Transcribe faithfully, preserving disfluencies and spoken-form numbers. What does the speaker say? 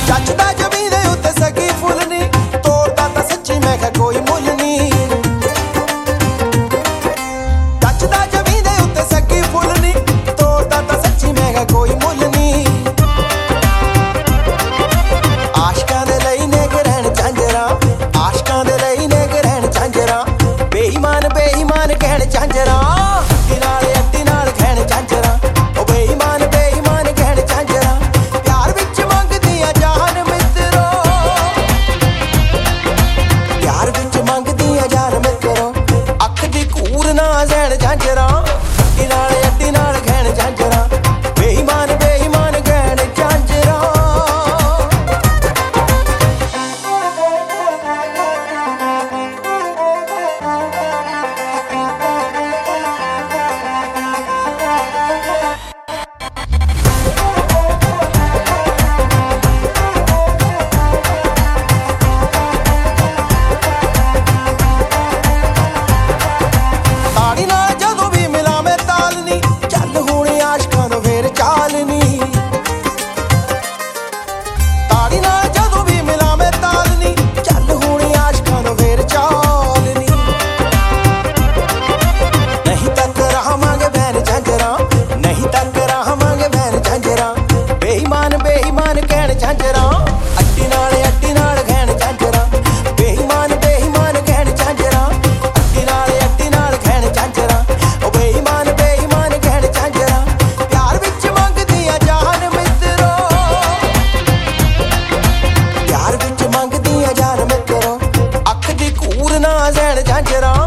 जचदा जमी दे उत्ते सगी फुल नी, तोड़दा तां सच्ची मैं क्या कोई मुल नी। जचदा जमी दे उत्ते सगी फुल नी, तोड़दा तां सच्ची मैं क्या कोई मुल नी। आशकां दे लई ने ग्रहण झांजरा, आशकां दे लई ने ग्रहण झांजरा, बेईमान बेईमान कहण झांजरा, अड्डी नाल अड्डी नाल कहण झांजरा, ओ बेईमान बेईमान कहण झांजरा। प्यार विच मंगदियां जान मित्रो, प्यार विच मंगदियां जान मित्रो, अख दी कूर ना जैण झांजरा, अड्डी नाल अड्डी नाल कहण झांजरा, बेईमान बेईमान कहण झांजरा। ताड़ी नाल जदों भी मिला मैं ताल नी, चल हुण आशकां दा फेर चाल नी। ताड़ी नाल जदों भी मिला मैं ताल नी, चल हुण आशकां दा फेर चाल नी। नहीं तक रहांगे बैन झांजरा, नहीं तक रहांगे बैन झांजरा, बेईमान बेईमान कहण झांजरा, अड्डी नाल अड्डी नाल कहण झांजरा, बेईमान बेईमान कहण झांजरा, अड्डी नाल अड्डी नाल कहण झांजरा, ओ बेईमान बेईमान कहण झांजरा। प्यार विच मंगदियां जान मित्रो, प्यार विच मंगदियां जान मित्रो, अख दी कूर ना जैण झांजरा,